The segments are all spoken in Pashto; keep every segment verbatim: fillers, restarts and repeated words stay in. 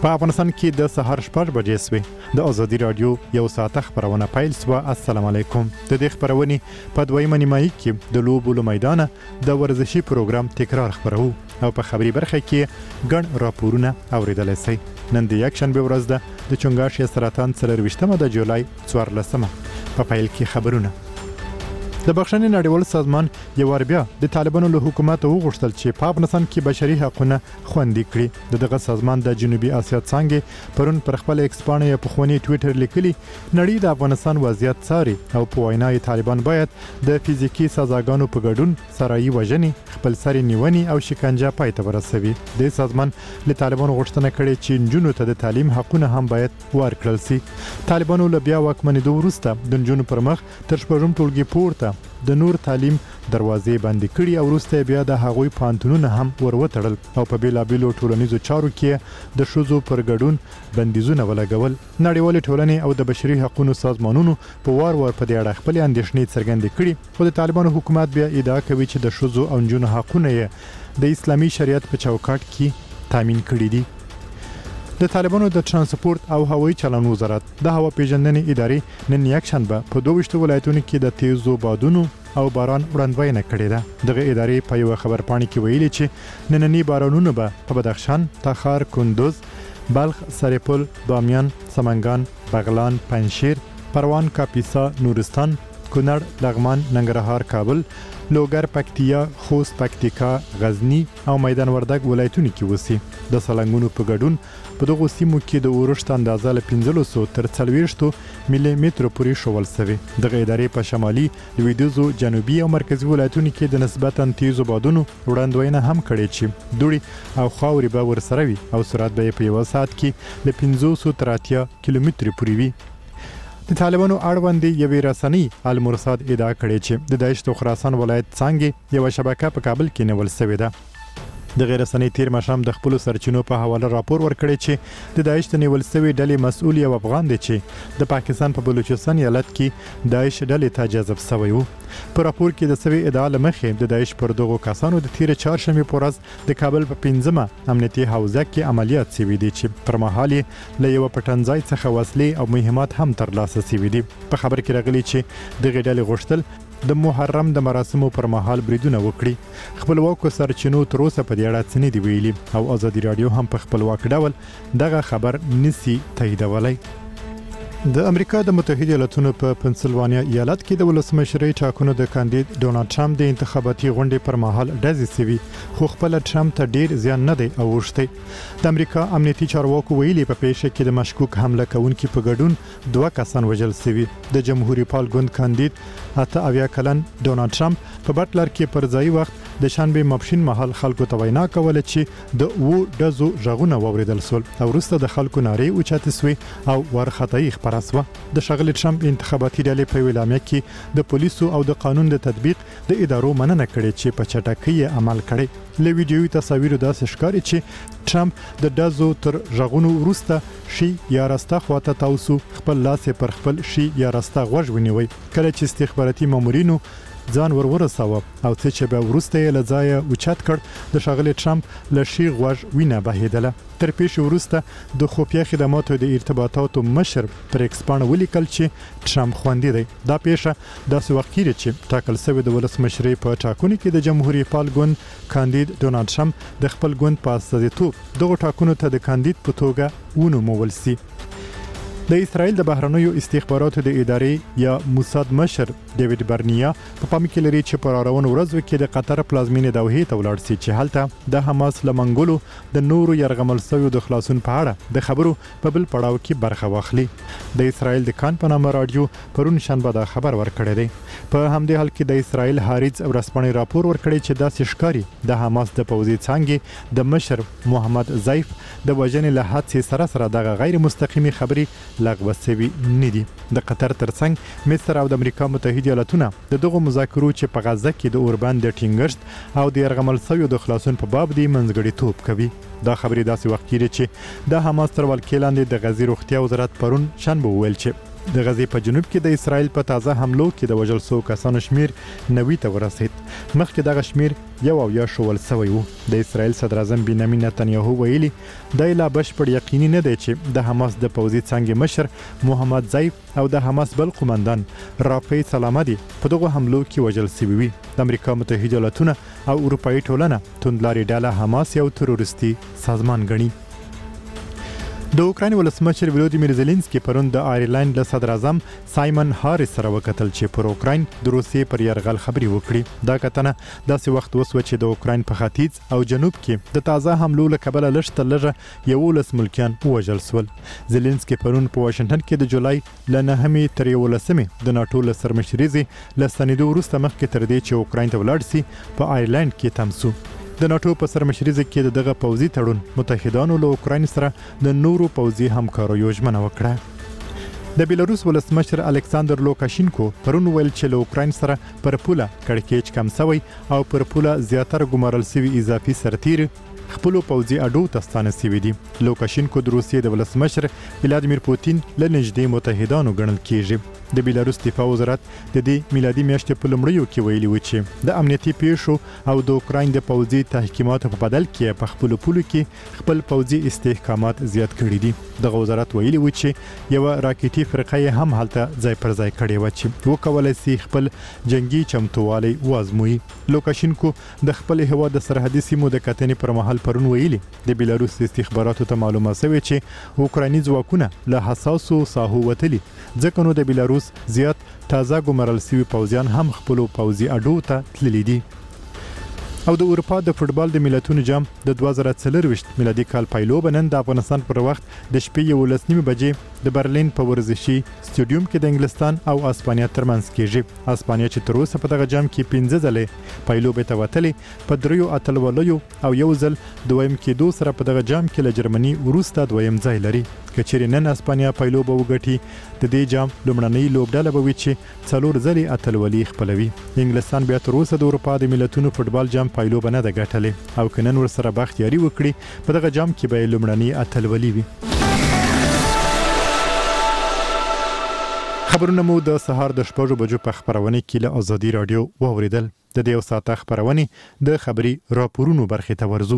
په افغانستان کې د سهار شپږ بجې سوې د ازادي راډیو یو ساعته خبرونه پیل سوه. السلام علیکم. د دې خبرونې په دویمه نیمایي کې د لوبو له میدانه د ورزشي پروګرام تکرار خبرو او په خبري برخه کې ګڼ راپورونه اوریدلی سئ. نن د یکشنبې ورځ ده د چنګاښ سرطان څلرویشتمه د جولای څوارلسمه. په پیل کې خبرونه. د بخښنې نړیوال سازمان یو وار بیا د طالبانو له حکومت وغوښتل چې په افغانستان کې بشري حقونه خوندي کړي. د دغه سازمان د جنوبي اسیا څانګې پرون پر خپل ایکس پاڼه یې پخواني ټویټر لیکلي نړۍ د افغانستان وضعیت څاري او په وینا یې طالبان باید د فزیکي سزاګانو په ګډون سرایي وژنې، خپلسري نیونې او شکنجه پای ته ورسوي. د سازمان له طالبانو غوښتنه کړې چې نجونو ته د تعلیم حقونه هم باید ورکړل شي. طالبانو له بیا واکمنېدو وروسته د نجونو پر مخ تر شپږم ټولګي پورته د نور تعلیم دروازې بندې کړي او وروسته بیا د هغوی پوهنتونونه هم وروتړل او په بیلابیلو ټولنیزو چارو کې د ښځو پر ګډون بندیزونه ولګول. نړیوالې ټولنې او د بشري حقوقو سازمانونو په وار وار په دې اړه خپلې اندېښنې څرګندې کړي، خو د طالبانو حکومت بیا ادعا کوي چې د ښځو او نجونو حقونه یې د اسلامي شریعت په چوکاټ کې تامین کړي دي. د طالبانو د ترانسپورت او هوایي چلن وزارت د هوا پیژندنې ادارې نن یکشنبه په دوه ولایتونو کې د تیزو بادونو او باران وړاندوینه کړې ده. دغه ادارې په یو خبرپاڼه کې ویلي چې نننی بارانونه به په بدخشان، تخار، کندوز، بلخ، سرپل، بامیان، سمنګان، بغلان، پنجشیر، پروان، کاپیسا، نورستان، کونړ، لغمان، ننګرهار، کابل، لوګر، پکتیا، خوست، پکتیکا، غزنی او میدان وردګ ولایتونو کې وسی. د سلنګونو په ګډون په دغه سیمو کې د اورښت اندازه له پنځلس سوه تر څلوېښتو ملي مترو پورې ښوول شوې. دغه ادارې په شمالي، لویدیځو، جنوبي او مرکزي ولایتونو کې د نسبتاً تیزو بادونو وړاندوینه هم کړې چې دوړې او خاورې به ورسره وي او سرعت به یې په یوه ساعت کې له پنځوسو تر اتیا کیلومترو پورې وي. د طالبانو اړوند یوې رسنۍ المرصاد ادعا کړې چې د داعش د خراسان ولایت څانګې یوه شبکه په کابل کې نیول شوې ده. د غیر رسنۍ تیر ماښام د خپلو سرچینو په حواله راپور ورکړی چې د داعش د نیول شوې ډلې مسؤل یو افغان دی چې د پاکستان په بلوچستان ایالت کې داعش ډلې ته جذب شوی و. په راپور کې د سوي ادعا له مخې د داعش پر دغو کسانو د تیر چهارشنبې په ورځ د کابل په پنځمه امنیتي حوزه کې عملیات شوي دي چې پر مهال یې له یوه پټنځای څخه وسلې او مهمات هم ترلاسه شوي دي. په خبر کې راغلي چې دغې ډلې غوښتل د محرم د مراسمو پر مهال بریدونه وکړي. خپلواکو سرچینو تر اوسه په دې اړه څه نه دي ویلي او ازادي راډیو هم په خپلواک ډول دغه خبر نسی تاییدولی. د امریکا د متحده ایالاتونو په پنسلوانیا ایالت کې د ولسمشرۍ ټاکنو د کاندید ډونالد ټرمپ د انتخاباتي غونډې پر مهال ډزې شوي، خو خپله ټرمپ ته ډیر زیان نه دی اوښتی. د امریکا امنیتي چارواکو ویلي په پیښه کې د مشکوک حمله کوونکي په ګډون دوه کسان وژل شوي. د جمهوریت پال ګوند کاندید اته اویا کلن ډونالد ټرمپ په بټلر کې پر ځای وخت د شنبې ماپښین مهال خلکو ته وینا کوله چې د اوو ډزو غږونه واوریدل شول او وروسته د خلکو نارې اوچتې شوې او وارخطایي خپره شوه. د ښاغلي ټرمپ انتخاباتي ډلې په یوه اعلامیه کې د پولیسو او د قانون د تطبیق د ادارو مننه کړې چې په چټکۍ یې عمل کړی. له ویډیوي تصاویرو داسې ښکاري چې ټرمپ د ډزو تر غږونو وروسته شي یا راسته خواته تاوسو، خپل لاس یې پر خپل شي یا راسته غوږ ونیوی کله چې استخباراتي مامورینو ځان ور ورساوه او څه چې به وروسته یې له ځایه اوچت کړ د ښاغلي ټرمپ له شي غوږ وینه بهیدله. تر پیښې وروسته د خفیه خدماتو د ارتباطاتو مشر پر ایکس پاڼه ولیکل چې ټرمپ خوندي دی. دا پیښه داسې وخت کېږي چې ټاکل شوې د ولسمشرۍ په ټاکنو کې د جمهوریت پال ګوند کاندید ډونالد ټرمپ د خپل ګوند په استازیتوب دغو ټاکنو ته د کاندید په توګه ونومول شي. د اسرائیل د بهرنیو استخباراتو د ادارې یا موساد مشر ډیوډ برنیا په پام کې لري چې په راروانو ورځو کې د قطر پلازمینې دوحې ته ولاړ شي چې هلته د حماس له منګولو د نورو یرغمل شویو د خلاصون په اړه د خبرو په بل پړاو کې برخه واخلي. د اسرائیل د کان په نامه راډیو پرون شنبه دا خبر ورکړی دی. په همدې حال کې د اسرائیل هاریز ورځپاڼې راپور ورکړی چې داسې ښکاري د حماس د پوځي څانګې د مشر محمد ضیف د وژنې له حادثې سره سره دغه غیر مستقیمې خبرې لغوه شوي نه دي. د قطر ترڅنګ مصر او د امریکا متحده ایالاتونه د دغو مذاکرو چې په غزه کې د اوربند د ټینګښت او د یرغمل شویو د خلاصون په باب دی منځګړیتوب کوي. دا خبرې داسې وخت کېږي چې د حماس تر ولکې لاندې د غزې روغتیا وزارت پرون شنبه وویل چې د غزې په جنوب کې د اسرایل په تازه حملو کې د وژل شوو کسانو شمیر نوي ته ورسید. مخکې دغه شمیر یو او یا شول سوی وو. د اسرایل صدر اعظم بنیامین نتنیاهو ویلي د لا بشپړ یقیني نه دی چې د حماس د پوځي څنګه مشر محمد زیف او د حماس بل قومندان رافی سلامدي په دغه حملو کې وژل شوي وي. د امریکا متحده ایالاتونه او اروپאי ټولنه توندلاري ډله حماس یو تروریستي سازمان ګڼي. د اوکراین ولسمشر ولودیمیر زيلنسکي پرون د آیرلند له صدر اعظم سایمن هاریس سره وکتل چې پر اوکراین د روسیې پر یرغل خبري وکړي. دا کتنه داسې وخت وسو چې د اوکراین په ختیځ او جنوب کې د تازه حملو له کبله لږ لږه یولس ملکیان وژل شول. زيلنسکي پرون په واشنگټن کې د جولای ل نهمې تر یولسمې د ناتو له سرمشريزي له سندو وروسته مخکې تر دې چې اوکراین ته ولاړ سي په آیرلند کې تمسو. د ناتو په سرمشريزه کې دغه پوځي تړون متحدانو له اوکراین سره د نورو پوځي همکاریو ژمنه وکړه. د بیلاروس ولسمشر الکساندر لوکاشینکو پرون ویل چې له اوکراین سره پر پوله کړکېچ کم شوی او پر پوله زیاتره ګمارل شوی اضافي سرتیر خپل پوځي اډو ته ستانه شوی دي. لوکاشینکو د روسیې د ولسمشر ولادیمیر پوتین له نږدې متحدانو ګڼل کیږي. د بیلاروس دفاع وزارت د دې میلادي میاشتې په لومړیو کې ویلي و چې د امنیتي پیښو او د اوکراین د پوځي تحکیماتو په بدل کې په خپل پولو کې خپل پوځي استحکامات زیات کړي دي. دغه وزارت ویلي و چې یو راکټي فرقه هم هلته ځای پر ځای کړي و چې وکولای شي خپل جنگي چمتووالی وازموي. لوکاشینکو د خپل هیواد د سرحدي سیمو د کتنې پر مهال پرون ویلي د بیلاروس استخباراتو ته معلومه شوې چې اوکرایني ځواکونه له حساسو ساحو وتلي، ځکه نو د بیلاروس زیات تازه ګمارل شوي پوځیان هم خپل پوځي اډو ته تللي دي. او د اروپا د فوتبال د ملتونو جام د دوه زره څلرويشت میلادي کال پایلو بنن د افغانستان پر وخت د شپې یولس نیمه بجې د برلین په ورزشي سټیډیوم کې د انګلستان او اسپانیا ترمنځ کېږي. اسپانیا چې تر اوسه په دغه جام کې پنځه ځله پایلو به توتلې په دریو اتلولیو او یو ځل دویم کې دوه سره په دغه جام کې له جرمني وروسته دویم ځای لري. کچېرې نن اسپانیا پایلو به وګټي د دې جام لومړنۍ لوبډله به وي چې څلور ځلې اتلولي خپلوي. انګلستان بیا تر اوسه د اروپا د ملتونو فوتبال جام پایلو بنه د ګټلې او کنن ور سره بختیاري وکړي په دغه جام کې به لومړنۍ اتلولي وي. خبرونه مو د سهار د شپږو بجو په خبرونه کې له ازادي رادیو واوریدل. د دې ساعت خبرونه د خبري راپورونو برخه ته ورزو.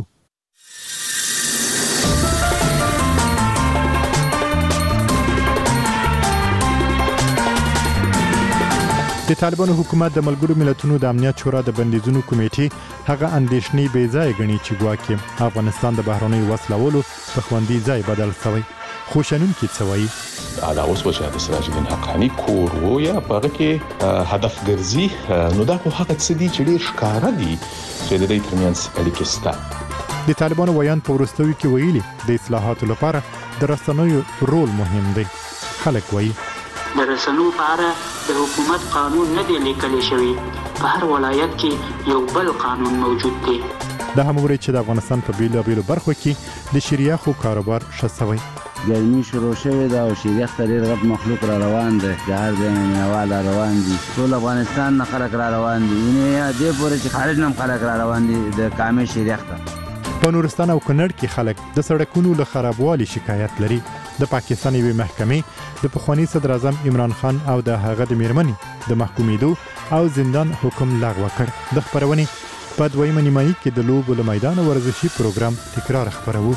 د طالبانو حکومت د ملګرو ملتونو د امنیت شورا د بندیزونو کمیټې هغه اندېښنې بې ځای ګڼي چې ګواکې افغانستان د بهرنیو وسلوالو په خوندي ځای بدل شوی. خو شنونکي څه وایي؟ دا اوس چې د سراج الدین حقانی کور وو یا هغه کې هدف ګرځي، نو دا خو هغه څه دي چې ډېر ښکاره دي چې د دې ترمنځ اړیکې شته. د طالبانو ویان په وروستیو کې ویلي د اصلاحاتو لپاره د رسنیو رول مهم دی. خلک وایي د رسنیو په اړه د حکومت قانون نه دی لیکل شوی، په هر ولایت کې یو بل قانون موجود دی. دا هم ورې چې د افغانستان په بیلو بیلو برخو کې د شریعه کاروبار شسوي. ګرمي شروع شوې ده او شریعه ډېر غټ مخلوق را روان دی، د هر ځای مینوال را روان دي، ټول افغانستان نه خلک را روان دي، نه دې پورې چې خارج نه خلک را روان دي د کامې شریعه ته. په نورستان او کنړ کې خلک د سړکونو له خرابوالي شکایت لري. د پاکستان یوې محکمې د پخوانی صدر اعظم عمران خان او د هغه د میرمنې د محکومیدو او زندان حکم لغوه کړ. د خبرونې په دویمه نیمایي کې د لوبو له میدان ورزشي پروګرام تکرار خبرو.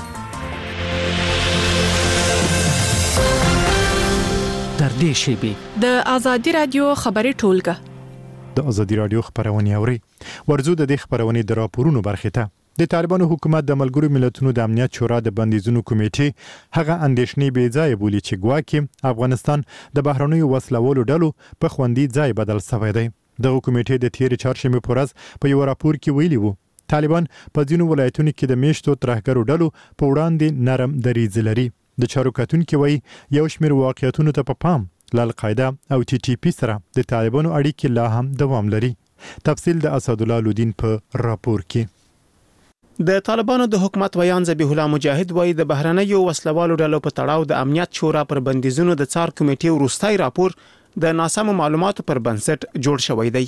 تر دې شیبې د ازادي رادیو خبري ټولګه د ازادي رادیو خبرونه اوري. ورزو د دې خبرونه د راپورونو برخه ته د طالبانو حکومت د ملګرو ملتونو د امنیت شورا د بندیزونو کمیټې هغه اندېښنې بې ځای بولي چې ګواکې افغانستان د بهرنیو وسلوالو ډلو په خوندي ځای بدل شوی دی. دغه کمیټې د تیر چهارشنبه په ورځ په یو راپور کې ویلي وو طالبان په ځینو ولایتونو کې د میشتو ترهګرو ډلو په وړاندې نرم دریځ لري. د چارو کتونکو وایي یو شمېر واقعیتونو ته په پام ل القاعده او ټي ټي پی سره د طالبانو اړیکې لا هم دوام لري. تفصیل د اسدالله لودین په راپور کې. د طالبانو د حکومت ویان ذبیح الله مجاهد وایي د بهرنیو وسلوالو ډلو په تړاو د امنیت شورا پر بندیزونو د څار کمیټې وروستي راپور د ناسمو معلوماتو پر بنسټ جوړ شوی دی.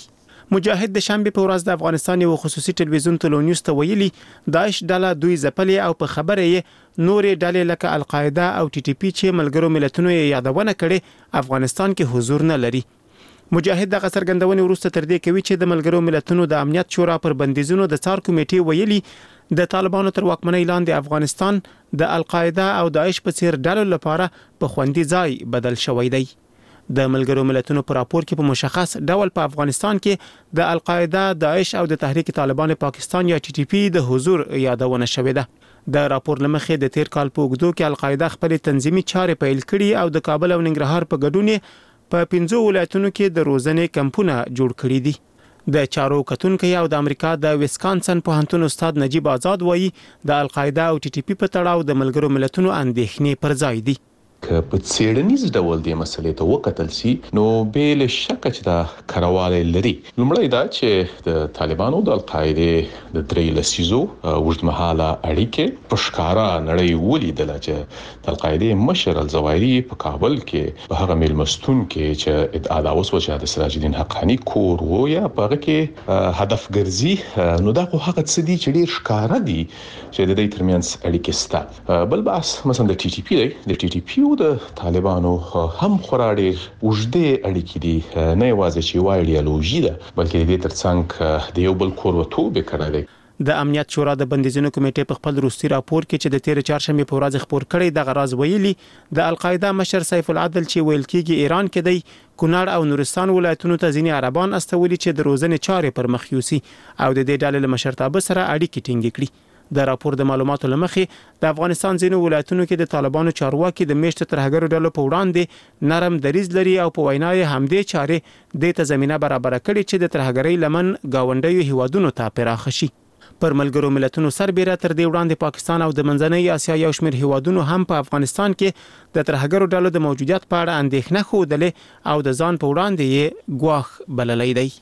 مجاهد د شنبه په ورځ د افغانستان یو خصوصي ټلویزیون تلونیوز ته ویلي داعش ډله دوی ځپلې او په خبره یې نورې ډلې لکه القاعده او ټي ټي پی چې ملګرو ملتونو یې یادونه کړې افغانستان کې حضور نه لري. مجاهد د څرګندونې وروسته تر دې کوي چې د ملګرو ملتونو د امنیت شورا پر بندیزونو د څار کمیټې ویلي د طالبانو تر واکمنۍ لاندې افغانستان د القاعده او داعش په څیر ډلو لپاره په خوندي ځای بدل شوی دی. د ملګرو ملتونو پر راپور کې په مشخص ډول په افغانستان کې د القاعده، داعش او د تحریک طالبان پاکستان یا ټي ټي پی د حضور یادونه شوې ده. د راپور لمخې د تیر کال په اوږدو کې القاعده خپل تنظیمي چارې پیل کړي او د کابل او ننګرهار په ګډون په پنځو ولایتونو کې د روزنې کمپونه جوړ کړي دي. د چارو کتونکو او د امریکا د ویسکانسن پوهنتون استاد نجیب آزاد وایي د القاعده او ټي ټي پی په تړاو د ملګرو ملتونو اندېښنې پر ځای دي. که په څېړنیز ډول د مسلې ته وکتل شي نو بل شک چې دا کارواله لري. لومړی دا چې د طالبانو د القاعده د درې لسیزو وژدمحاله اړیکې په ښکارا نړۍ ولیدل چې د القاعده مشر الزوایری په کابل کې په هغه میلمستون کې چې ادعا دا وسو چې د سراج الدین حقانی کور و یا په هغه کې هدف ګرځي نو دا خو هغه څه دي چې ډیر ښکارا دي چې د دې ترمنځ اړیکې سته. بل بحث مثلا د ټي ټي پی دی د ټي ټي پی د طالبانو هم خورا ډیر وژدې اړیکې دي نه یوازې چې یو ایډیالوژي ده بلکې د دې ترڅنګ د یو بل کوربتوب کړی دی. د امنیت شورا د بندیزونو کمیټې په خپل روسي راپور کې چې د تیر چهارشنبه په ورځ خبر کړی د غراز ویلي د القاعده مشر سیف العدل چې ویل کېږي ایران کې دی کونړ او نورستان ولایتونو ته ځینې عربان استولي چې د روزنې چارې پر مخ یوسي او د دې ډلې له مشرتابه سره اړیکې ټینګې کړي. د راپور د معلوماتو لمخې د افغانستان ځینو ولایتونو کې د طالبانو چارواکي د میشت ترهګرو ډلو په وړاندې نرم دریځ لري او په وینا یې همدې چارې د ته زمينه برابر کړي چې د ترهګرۍ لمن گاونډیو هیوادونو ته پراخ شي. پر ملګرو ملتونو سربېره تر دې وړاندې پاکستان او د منځنۍ اسیا یو شمېر هیوادونو هم په افغانستان کې د ترهګرو ډلو د موجودیت په اړه اندېښنه ښودلې او د ځان په وړاندې یې ګواښ بللی دی.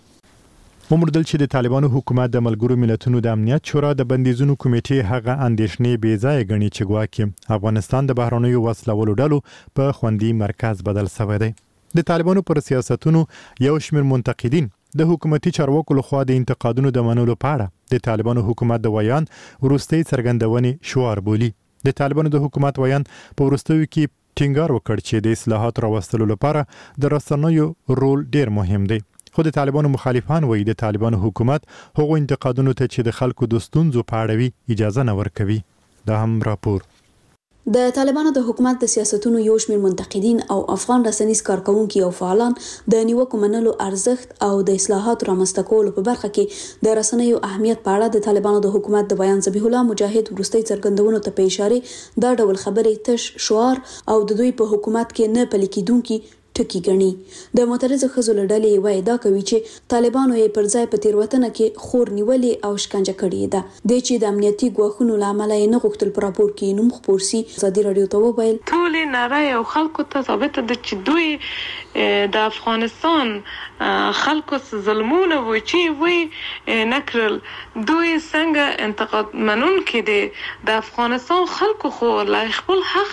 ومردل چې د طالبانو حکومت د ملګرو ملتونو د امنیت شورا د بندیزونو کمیټې هغه اندېښنې بې ځای ګڼي چې ګواکې افغانستان د بهرنیو وسلوالو ډلو په خوندي مرکز بدل شوی دی. د طالبانو پر سیاستونو یو شمېر منتقدین د حکومتي چارواکو لخوا د انتقادونو د منلو په اړه د طالبانو حکومت د ویان وروستۍ څرګندونې شعار بولي. د طالبانو د حکومت ویان په وروستیو کې ټینګار وکړ چې د اصلاحات راوستلو لپاره د رسنیو رول ډیر مهم دی. خو د طالبانو مخالفان وایي د طالبانو حکومت هغو انتقادونو ته چې د خلکو د ستونزو په اړه وي اجازه نه ورکوي. دا هم راپور. د طالبانو د حکومت د سیاستونو یو شمېر منتقدین او افغان رسنیز کارکونکي او فعالان د نیوکو منلو ارزښت او د اصلاحاتو رامنځته کولو په برخه کې د رسنیو اهمیت په اړه د طالبانو د حکومت د بیان ذبیح الله مجاهد وروستۍ څرګندونو ته په اشاره دا ډول خبرې تش شعار او د دوی په حکومت کې نه پلي کېدونکي ټکی ګڼي. د معترض ښځو له ډلې وایي دا کوي چې طالبانو یې پر ځای په تېروتنه کې خور نیولې او شکنجه کړې ده. د چې د امنیتي ګواښونو له امله یې نه غوښتل په راپور کې نوم خپور سي. ازادي راډیو ته وویل ټولې نړۍ او خلکو ته ثابته ده چې دوی د افغانستان خلکو ظلمونه و چې وی نکرل دوی څنګه انتقاد منونکي دي د افغانستان خلکو خو لا خپل حق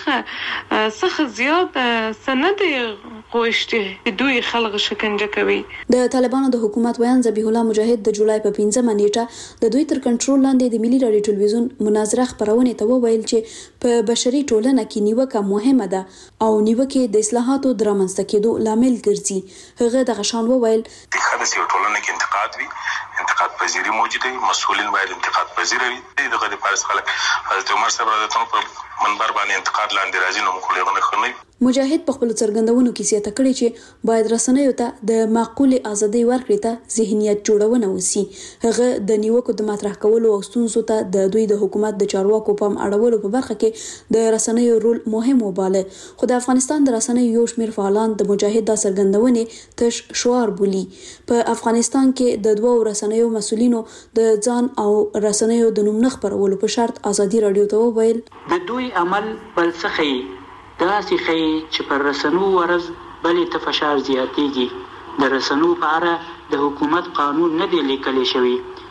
څخه زیات سند غوښتي دوی خلک شکنجه کوي. د طالبانو د حکومت ویان ذبیح الله مجاهد د جولای په پنځمه نیټه د دوی تر کنټرول لاندې د ملي راډیو ټلویزیون مناظره خبرونه ته وویل چې په بشري ټولنه کې نیوکه مهمه ده او نیوکه د اصلاحاتو د رامنځته کېدو لامل ګرځي. هغه د غشان وویل د خلک یو ټولنه کې انتقاد وي انتقاد پذیری موجود وي مسؤلین باید انتقاد پذیر وي. دغه د پارس خلک حضرت عمر صاحب رضی الله عنه په منبر باندې انتقاد لاندې راځي نو موږ له خنوي. مجاهد په خپل څرګندونو کې زیاته کړې چې باید رسنیو ته د معقول ازادي ورکړې ته ذهنیت جوړونه وسی. هغه د نیوکو د مطرح کولو او ستونزو ته د دوی د حکومت د چارواکو پام اړولو په برخه کې د رسنیو رول مهم وباله. خو د افغانستان د رسنیو یو شمېر فعالان د مجاهد د څرګندونې تش شعار بولي. په افغانستان کې د دوه رسنیو مسؤلینو د ځان او رسنیو د نوم نه خبرولو په شرط ازادي راډیو ته وویل د دوی عمل بل څه ښیي داسې ښیي چې پر رسنو ورځ بلې ته فشار زیاتېږي. د رسنو په اړه د حکومت قانون نه دی لیکلی شوی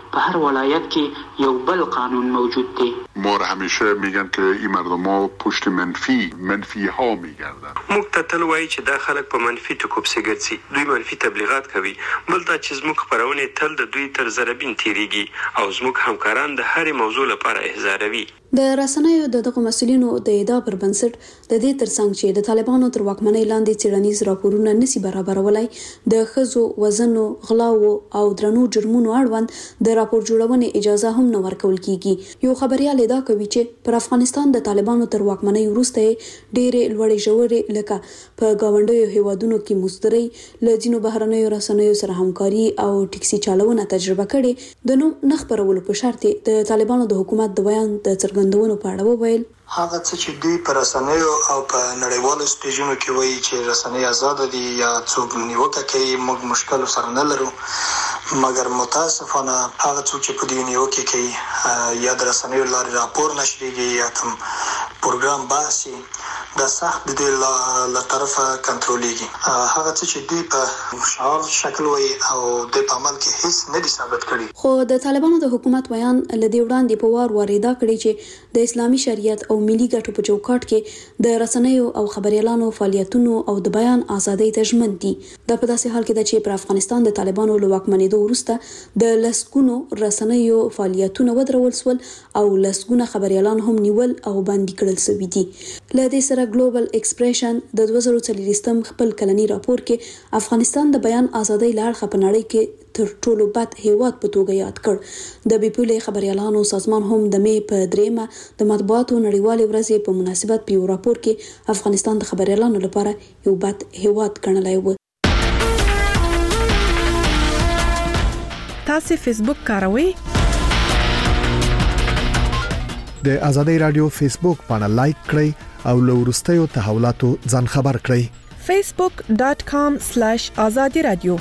په هر ولایت کې یو بل قانون موجود دی. ما همیشه میگن که این مردم ها پشت منفی منفی ها میگردن. موږ ته تل وایي چې دا خلک په منفي ټکو پسې ګرځي، دوی منفي تبلیغات کوي. بل دا چې زموږ خپرونې تل د دوی تر ضربین تیریږي او زموږ همکاران د هرې موضوع لپاره احزاروي. د رسنیو د دغه مسؤلینو د ادعا پر بنسټ د دې ترڅنګ چې د طالبانو تر واکمنۍ لاندې څېړنیز راپورونه نسی برابرولای، د ښځو وزنو، غلاو او درنو جرمونو اړوند د راپور جوړونې اجازه هم نه ورکول کیږي. یو خبريال ادعا کوي چې پر افغانستان د طالبانو تر واکمنۍ وروسته ډېرې لوړې ژورې لکه په گاونډیو هیوادونو کې مزدوري، له ځینو بهرنیو رسنیو سره همکاري او ټکسي چالوونه تجربه کړي. د نوم نه خپرولو په شرط د طالبانو د حکومت د بیان د څرګندونو په اړه وویل هغه څه چې دوی پر رسنیو او په نړیوالو سټیجونو کې وایي چې رسنۍ آزاد دي یا څوک نیوکه کوي، موږ مشکل سره نه لرو، مګر متاسفانه هغه څوک چې په دې نیوکه کوي یا د رسنیو لارې راپور نشریږي یا کوم پروګرام باسي د سخت د له طرفه کنټرولېږي. هغه څه چې دوی په شعار شکل وایي او د عمل کې هیڅ نه دي ثابت کړي. خو د طالبانو د حکومت بیان لدی وړاندې په وار وار ادعا کړې چې د اسلامي شریعت او ملي ګټو په چوکاټ کې د رسنیو او خبريالانو فعالیتونو او د بیان ازادۍ ته ژمن دي. دا په داسې حال کې ده چې پر افغانستان د طالبانو له واکمنېدو وروسته د لسګونو رسنیو فعالیتونه ودرول سول او لسګونه خبريالان هم نیول او باندې کړل شوي دي. له دې سره ګلوبل ایکسپریشن د دوه زره څلوېښتم خپل کلنی راپور کې افغانستان د بیان ازادۍ لړ په نړۍ کې تر ټولو بد هیواد په توګه یاد کړ. د بیپولې خبريالانو سازمان هم د مې په دریمه د مطبوعاتو نړیوالې ورځې په مناسبت په یو راپور کې افغانستان د خبريالانو لپاره یو بد هیواد ګڼلی و. تاسو فیسبوک کاروئ؟ د ازادۍ رادیو فیسبوک باندې لایک کړئ او له وروستیو تحولاتو ځان خبر کړئ. facebook dot com slash azadi radio.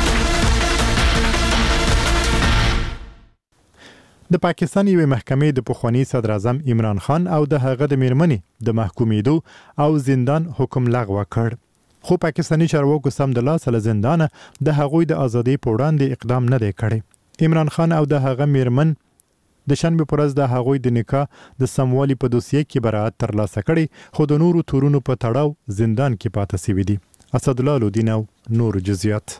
د پاکستان یوې محکمې د پخوانی صدر اعظم عمران خان او د هغه د میرمنې د محکومیدو او زندان حکم لغوه کړ. خو پاکستانی چارواکو سم د لاس له زندانه د هغوی د ازادۍ په وړاندې اقدام نه دی کړی. عمران خان او د هغه میرمن د شنبه پر ورځ د هغوی د نکاح د سموالي په دوسیه کې براءت ترلاسه کړي، خو د نورو تورونو په تړاو زندان کې پاتې شوی دي. اسد الله لودین او نور جزئیات.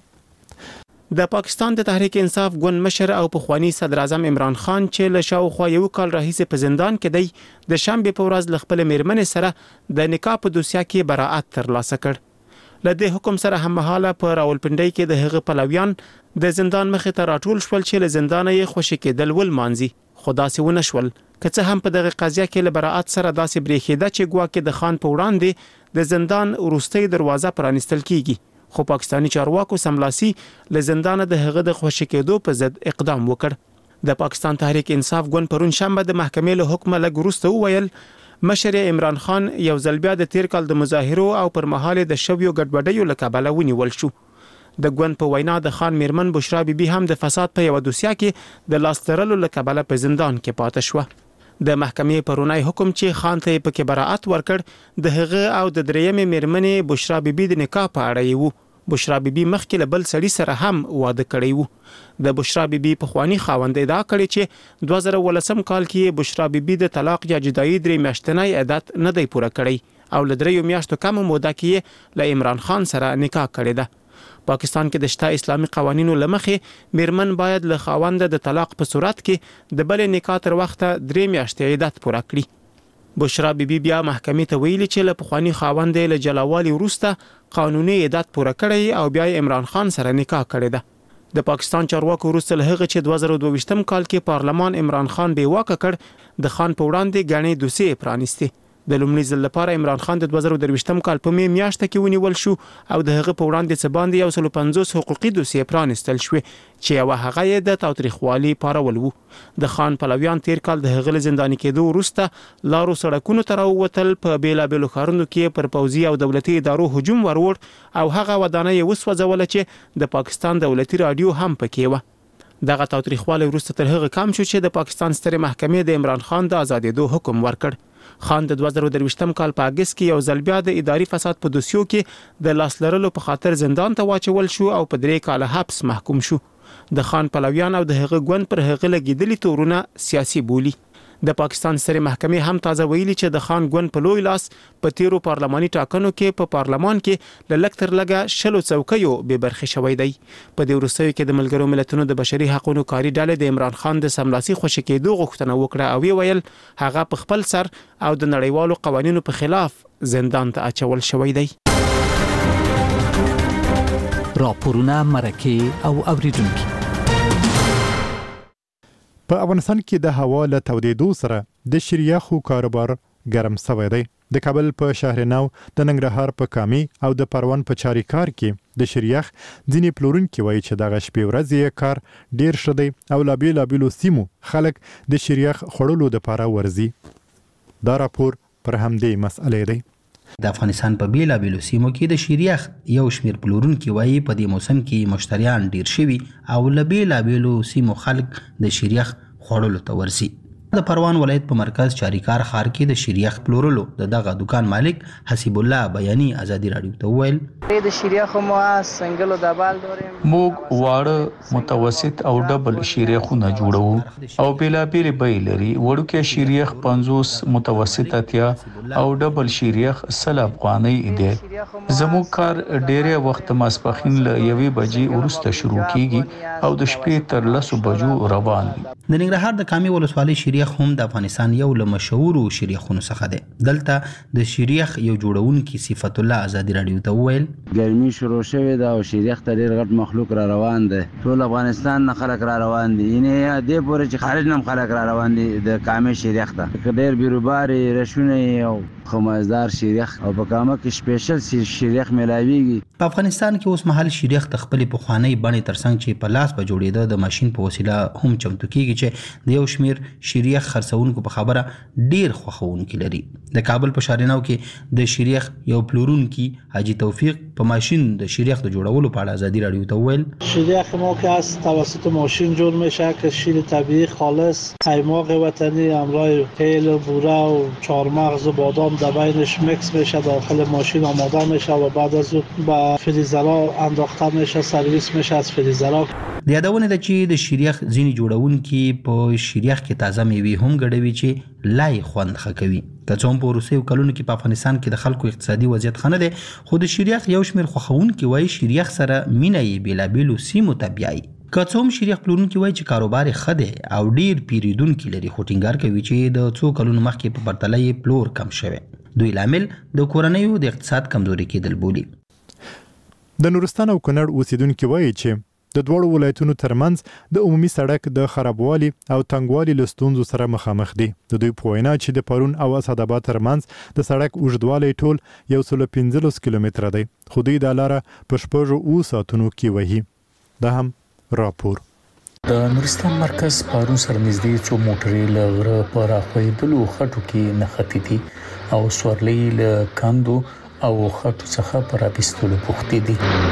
د پاکستان د تحریک انصاف ګوند مشر او پخوانی صدر اعظم عمران خان چې له شاوخوا یو کال راهیسې په زندان کې دی، د شنبه په ورځ له خپل میرمنې سره د نکاح په دوسیه کې براءت ترلاسه کړ. له دې حکم سره هممهاله په راولپنډۍ کې د هغه پلویان د زندان مخې ته راټول شول چې له زندانه یې خوشي کېدل ول مانځي، خو داسې ونه شول. که څه هم په دغه قضیه کې له براءت سره داسې بریښېده چې ګواکې د خان په وړاندې د زندان وروستۍ دروازه پرانیستل کیږي، خو پاکستانی چارواکو سملاسي له زندانه د هغه د خوشي کېدو په ضد اقدام وکړ. د پاکستان تحریک انصاف ګوند پرون شنبه د محکمې له حکم لږ وروسته وویل مشر عمران خان یو ځل بیا د تیر کال د مظاهرو او پر مهال د شویو ګډوډیو له کبله ونیول شو. د ګوند په وینا د خان میرمن بشرا بیبي هم د فساد په یو دوسیه کې د لاس ترلو له کبله په زندان کې پاتې شو. د محکمې پرونی حکم چې خان ته په کې براءت ورکړ د هغه او د درېیمې میرمنې بشرا بیبي د نکاح په اړه یو. بشرا بیبي مخکې له بل سړي سره هم واده کړی وو. د بشرا بیبي پخوانی خاوند ادعا کړی چې دوه زره ولسم کال کې بشرا بیبي د طلاق یا جدایي درې میاشتنی عدت نه دی پوره کړی او له دریو میاشتو کم موده کې له عمران خان سره نکاح کړی ده. پاکستان کې د شته اسلامي قوانینو لمخې میرمن باید له خاوند د طلاق په صورت کې د بل نکاح تر وخته درې میاشتې عدت پوره کړي. بشرا بیبي بیا محکمې ته ویلي چې له پخوانی خاوند له جلاوالي وروسته قانوني عدت پوره کړی او بیا عمران خان سره نکاح کړی ده. د پاکستان چارواکو وروسته له هغه چې دوه زره دوه ویشتم کال کې پارلمان عمران خان بې واکه کړ، د خان په وړاندې ګڼې دوسیې پرانیستې. د لومړي ځل لپاره عمران خان د دوه زره درویشتم کال په مې میاشت کې ونیول شو او د هغه په وړاندې څه باندې یو سل پنځوس حقوقي دوسیې پرانیستل شوې چې یو هغه یې د تاوتریخوالي پارول وو. د خان پلویان تیر کال د هغه زنداني کېدو وروسته لارو سړکونو ته راووتل، په بیلابېلو ښارونو کې پر پوځي او دولتي ادارو هجوم وروړ او هغه ودانۍ یې وسوځوله چې د پاکستان دولتي رادیو هم پکې وه. دغه تاوتریخوالی وروسته تر هغه کم شو چې د پاکستان سترې محکمې د عمران خان د آزادېدو حکم ورکړ. خان د دوه زره درویشتم کال په اگست کې یو ځل بیا د اداري فساد په دوسیو کې د لاس لرلو په خاطر زندان ته واچول شو او په درې کاله حبس محکوم شو. د خان پلویان او د هغه ګوند پر هغه لګیدلي تورونه سیاسي بولی. د پاکستان سره محکمې هم تازه ویلي چې د خان ګوند په لوی لاس په تیرو پارلماني ټاکنو کې په پارلمان کې ل لکتر لګه شلو څوکیو به برخه شوې دی. په دې وروستیو کې د ملګرو ملتونو د بشري حقوقو کاری ډلې د عمران خان د سملاسي خوشی کېدو غوښتنه وکړه او ویل هغه په خپل سر او د نړیوالو قوانینو په خلاف زندان ته اچول شوې دی. راپورونه مرکه او اوریدونکو. په افغانستان کې د هوا له تودېدو سره د شریخو کاروبار ګرم شوی دی. د کابل په شهر نو، د ننګرهار په کامي او د پروان په چاریکار کې د شریخ ځینې پلورونکي وایي چې دغه شپې ورځې کار ډیر ښه دی او لا بیلابیلو سیمو خلک د شریخ خوړلو دپاره ورځي. دا راپور پر همدې مسئلې دی. د افغانستان په بیلابیلو سیمو کې د شریخ یو شمیر پلورونکي وایي په دې موسم کې مشتریان ډیر شوي او له بیلابیلو سیمو خلک د شریخ خوړلو ته ورځي. د پروان ولایت په مرکز چاریکار ښار کې د شریخ پلورلو د دغه دکان مالک حسیب الله بیانی ازادي رادیو ته وویل د شریخ مو سنگلو د بال دورې موږ واړه متوسط او ډبل شریخونه جوړو او بیلابیل بیل لري. وړوکې شریخ پنځوس، متوسط اتیا او ډبل شریخ سل افغانۍ دی. زموږ کار ډیره وخت ماسپخین له یوې بجې وروسته شروع کیږي او د شپې تر لسو بجو روان وي. د ننګرهار د کامي ولسوالۍ شریخ هم د افغانستان یو له مشهورو شریخونو څخه دی. دلته د شریخ یو جوړونکي صفت الله ازادي رادیو ته وویل ګرمي شروع شوې ده او شریخ ته ډېر غټ مخلوق را روان دی. ټول افغانستان نه خلک را روان دي. یعنې دې پورې چې خارج نه خلک را روان دي د کامې شریخ ته. ډېر بیروبارې رشونه او خمازدار شریخ او په کامه کې سپیشل شریخ ملاویږي. په افغانستان کې اوس مهال شریخ د خپلې پخوانۍ بڼې ترڅنګ چې په لاس په جوړېده د ماشین په وسیله هم چمتو کیږي چې د یو شمیر شریخ خرڅونکو په خبره ډیر خوښونکي لري. د کابل په شارنو کې د شریخ یو پلورونکي حاجی توفیق په ماشین د شریخ د جوړولو په اړه ازادي رادیو ته وویل شریخ ما که از توسط ماشین جور میشه که شیر طبیعی خالص قیماق وطنی همراه تیل و بوره و چهارمغز و بادام در بینش مکس میشه داخل ماشین آماده میشه و بعد از اون به فریزرها انداخته میشه سرویس میشه از فریزرها. د یادونه ده چې د شریخ ځینې جوړونکي په شریخ کې تازه میوې هم ګډوي چې لای خوند ښه کوي. که څه هم په وروستیو کلونو کې په افغانستان کې د خلکو اقتصادي وضعیت ښه نه دی، خو د شریخ یو شمېر خوښونکي وایي شریخ سره مینه یې بېلابېلو سیمو ته بیایي. که څه هم شریخ پلورونکي وایي چې کاروبار یې ښه دی او ډېر پیرودونکي لري، خو ټینګار کوي چې د څو کلونو مخکې په پرتله یې پلور کم شوی. دوی لامل د کورنیو د اقتصاد کمزوري کېدل بولي. د نورستان او کونړ اوسیدونکي وایي چې د دوړو ولایتونو ترمنځ د عمومي سړک د خرابوالي او تنګوالي له ستونزو سره مخامخ دي. د دوی په وینا چې د پرون او اسداباد ترمنځ د سړک اوږدوالی ټول یو سل پنځلس کیلومتره دی، خو دوی دا لاره په شپږو اوو ساعتونو کې وهي. دا هم راپور. د نورستان مرکز پرون سره نږدې څو موټرې له غره په راخوېدلو خټو کې نښتې دي او سورلۍ له کندو او خټو څخه پر اپیستلو پوښتې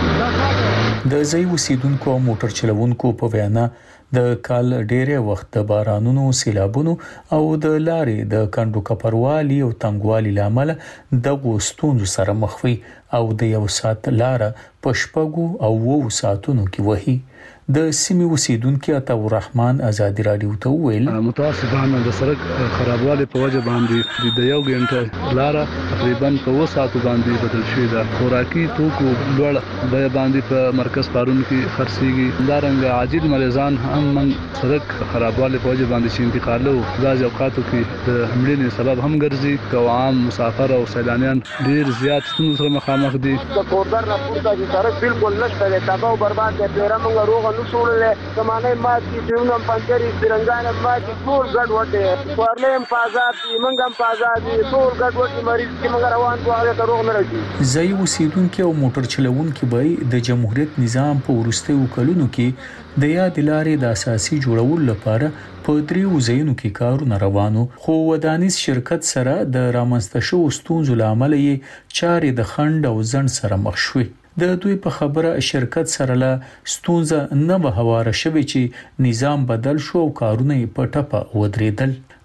دي. د ځای اوسیدونکو او موټر چلوونکو په وینا د کال ډیره وخت د بارانونو، سیلابونو او د لارې د کندو کپروالي او تنګوالي لامل د ستونزو سره مخ وي او د یو ساعت لاره په شپږو او اوو ساعتونو کې وهي. د سیمې اوسیدونکي عطاء الرحمن ازادي رادیو ته وویل متاسفانه د سړک خرابوالی په وجه باندې د یو غنټه لاره تقریبا په اوه ساعتو باندې بدل شوې ده. خوراکي توکو لوړ بیه باندې په مرکز پارون کې خرڅېږي. همدارنګه عاجل مریضان هم من سړک خرابوالی په وجه باندې چې انتقالو بعضې اوقاتو کې د مړینې سبب هم ګرځي. که عام مسافر او سیلانیان ډېر زیات ستونزو سره مخامخ دي. د کوردر نه پورته چې سړک بالکل نشته دی، تباه او برباد دی. پیره موږ روغه نشوړلې، زمانه مات دي، ټیونه هم پنچرې، برنګان هم مات دي، ټول ګډوډ دی. سوارلۍ هم په ازاد دي، موږ هم په ازاد دي، ټول ګډوډ دي. مریض چې موږ روان کړو هغې ته روغ نه رسي. ځایي اوسیدونکي او موټر چلوونکي به د جمهوریت نظام په وروستیو کلونو کې د یادې لارې د اساسي جوړولو لپاره په دریو ځایونو کې کارونه روانو، خو ودانیز شرکت سره د رامنځته شوو ستونزو له امله یې چارې د خنډ او ځنډ سره مخ شوې. د دوی په خبره شرکت سره له ستونزه نه به هواره شوې چې نظام بدل شو او کارونه یې په ټپه ودرېدل.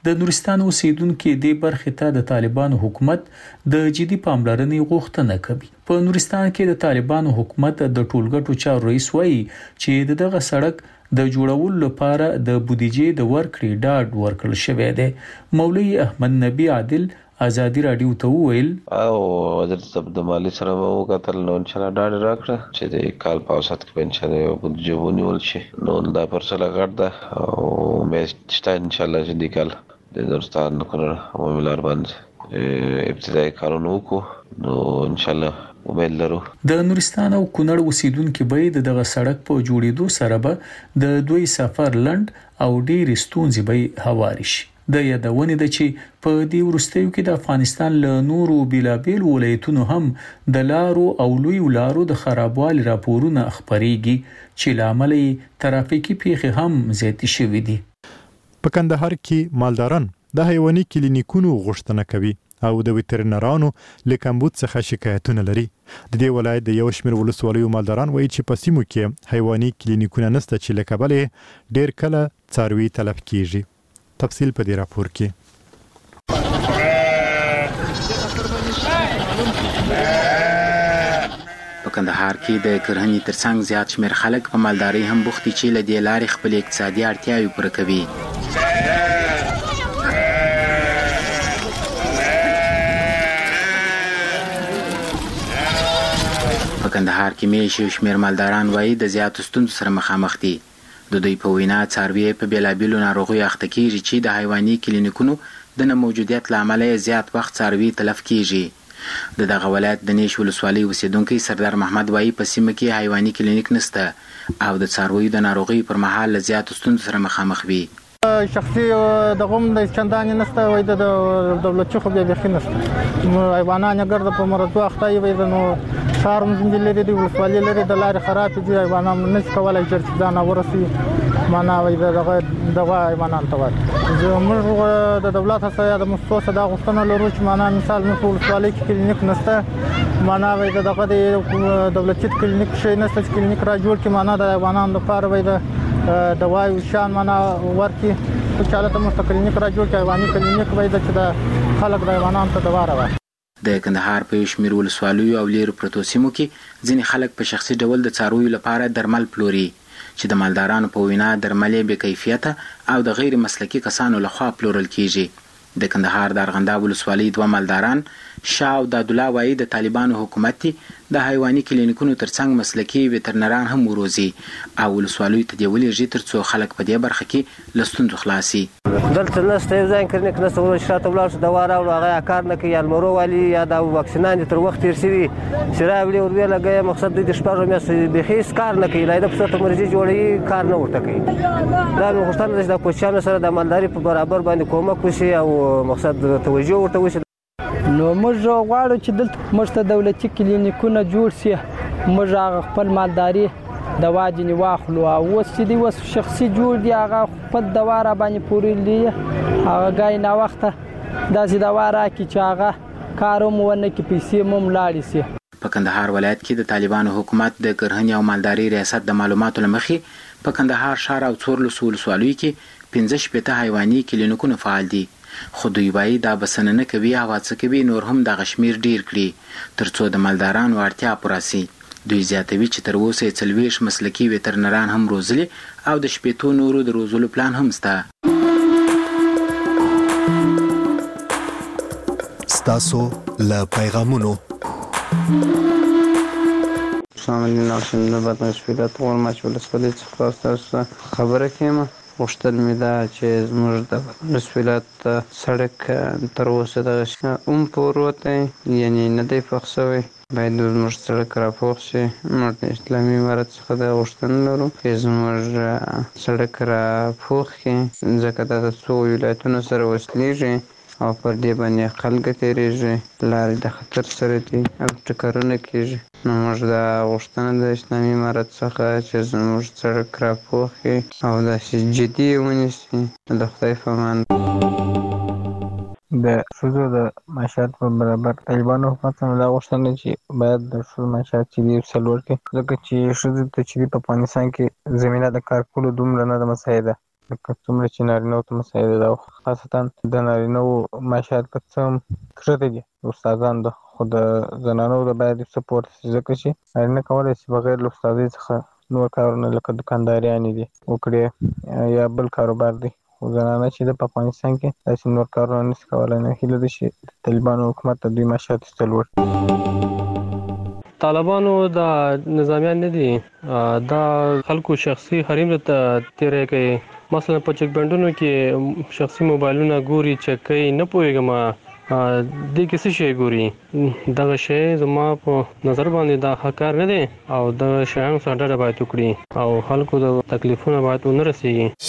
د نورستان اوسیدونکو د برخې ته د طالبانو حکومت د جدي پاملرنې غوښتنه کوي. په نورستان کې د طالبانو حکومت د ټولګټو چارو رئیس وایي چې دغه سړک د جوړولو لپاره د بودیجې د ورکړې ډاډ ورکړل شوی دی. مولوي احمد نبی عادل ازادي رادیو ته وویل او وزارت د مالی سره وکتل نو ان شاء الله ډاډ راکړه چې د کال په اوسط کې ان شاء الله یو بودیجه ونیول شي. نو دا پرسله غړده او مې شته ان شاء الله چې د کال د نورستان کونړ عمومي باندې ابتدایي کارونه وکړو نو ان شاء الله امید لرو. د نورستان او کونړ اوسیدونکو به د دغه سړک په جوړېدو سره به د دوی سفر لند او ډېر ستونزې به هواري شي. د یادونې ده چې په دې وروستیو کې د افغانستان له نورو بیلابیل ولایتونو هم د لارو او لوی لارو د خرابوالي راپورونه خپرېږي چې لامل یې ترافیکي پیښې هم زیاتې شوې دي. په کندهار کې مالداران د حیواني کلینیکونو غوښتنه کوي او د وترنرانو له کمبود څخه شکایتونه لري. د دې ولایت د یو شمېر ولسوالیو مالداران وایي چې په سیمو کې حیواني کلینیکونه نشته چې له کبله ډېر کله څاروي تلف کیږي. تفصیل په دې راپور کې. په کندهار کې د کرهنې ترڅنګ زیات شمېر خلک په مالدارۍ هم بوخت دي چې له دې لارې خپل اقتصادي اړتیاوې پوره کوي. په کندهار کې مې شو شمېر مالداران وایي د زیاتو ستونزو سره مخامخ دي. د دوی په وینا څاروي په بیلابیلو ناروغیو اخته کیږي چې د حیواني کلینیکونو د نه موجودیت له امله زیات وخت څاروي تلف کیږي. د دغه ولایت د نیش ولسوالۍ اوسیدونکي سردار محمد وایي په سیمه کې حیواني کلینیک نشته او د څارویو د ناروغیو پر مهال له زیاتو ستونزو سره مخامخ وي. شخصي د غوم د چندانې نشته وای د دولتي خو بیا بېخي نشته. حیوانان اگر د په مرضو اخته وي نو ښار هم لري د ولسوالۍ لري د لارې خرابې دي حیوانان نشي کولی ژر چې ځان ورسوي معنا وایي دغه دغه حیوانان ته وایي. موږ د دولت څخه یا د مؤسسو څخه دا غوښتنه لرو چې معنا مثال موږ په ولسوالۍ کې کلینیک نشته معنا وایي دغه د دولتي کلینیک شی نشته چې کلینیک را جوړ کړي معنا د حیوانانو لپاره وایي د دوايو شان معنا ورکي په چاله ته مست کلینیک را جوړ کړي حیواني کلینیک وایي چې د خلک د حیوانانو ته دوا راوړي. د کندهار په شمیر ولسوالیو او لیرو پرتو سیمو کې ځینې خلک په شخصي ډول د څارویو لپاره درمل پلوري چې د مالدارانو په وینا درملې بې کیفیته او د غیر مسلکي کسانو لخوا پلورل کیږي. د کندهار د ارغنداب ولسوالۍ دوه مالداران شاه او دادولا وایي د طالبانو حکومت د حیواني کلینیکونو ترڅنګ مسلکي وترنران هم وروزي او ولسوالیو ته دی ولېږي ترڅو خلک په دې برخه کې له ستونزو خلاصي. دلته نشته یو ځای کلینیک نشته ورته شاته ولاړ شو دوا راوړو هغه کار نه کوي المرو والی یا د واکسینان تر وخت تیر شوي چې راوړي ور ویل لګي مقصد د شپږ میاشتې بېخي هېڅ کار نه کوي لا د پسه ته مرضي جوړوي کار نه ورته کوي. دا مې غوښتنه ده چې د کوچیانو سره د مالدارۍ په برابر باندې کومک وشي او مقصد توجه ورته وشي. نو موږ غواړو چې دلته موږ ته دولتي کلینیکونه جوړ شي موږ هغه خپل مالداري دوا ځینې واخلو او اوس چې دی اوس شخصي جوړ دي هغه خپل دوا را باندې پورېږي هغه ګای ناوخته داسې دوا راکړي چې هغه کار هم ونه کړي پیسې هم لاړې شي. په کندهار ولایت کې د طالبانو حکومت د کرهنې او مالدارۍ ریاست د معلوماتو له مخې په کندهار ښار او څوارلسو ولسوالیو کې پنځه شپېته حیواني کلینیکونه فعال دي خو دوی وایي دا بسنه نه کوي او هڅه کوي نور هم دغه شمېر ډېر کړي ترڅو د مالدارانو اړتیا پوره سي. دوی زیاتوي چې تر اوسه یې څلوېښت مسلکي وترنران هم روزلي او د شپېتو نورو د روزلو پلان هم شته. ستاسو له پیغامونو السلام علیکم نوبت مسئولیت غواړم چې ولسوالۍ څخه تاسو خبره کوم. غوښتل مې ده چې زموږ د مسئولیت سړک تر اوسه دغه هم پروت دی یعنی نه دی پخ شوی باید زموږ سړک راپوخ شي. موږ د اسلامي امارت څخه دا غوښتنه لرو چې زموږ سړک راپوخ کړي ځکه دا د څو ولایتونو سره وصلېږي او پر دې باندې خلک تېرېږي لارې د خطر سره دي او ټکرونه کېږي. نو موږ دا غوښتنه د اسلامي امارت څخه چې زموږ سړک راپوخ کړي او داسې جدي یې ونیسي. د خدای په امان. د ښځو د معاشات په برابر طالبانو حکومت څخه دا غوښتنه چې باید د ښځو معاشات چې دي څلور کړي ځکه چې ښځو ته چې دي په افغانستان کې زمینه د کار کولو دومره نه ده مساعده لکه څومره چې نارینه ته مسایل ده خاصتا د نارینه معاشات په څم کړه دي استادان د خود زنانو د باید سپورت ځکه چې نارینه کولای شي بغیر له استادۍ څخه نور کارونه لکه دکانداریان دي وکړي یا بل کاروبار دي زنانه چې د افغانستان کې داسې نور کارونه نشي کولای نه هیله ده چې طالبانو حکومت د دوی معاشات استلور طالبانو د نظامیان نه دي دا خلکو شخصي حریم ته تیرې کوي مثلا په چک بندونو کې شخصي موبایلونه ګوري چک کوي نه پوهیږم د کیسه شي ګوري دغه شی زما په نظر باندې دا حقار نه دي او د شیانو سره ډېر باید وکړي او خلکو د تکلیفونو باید ونه رسیږي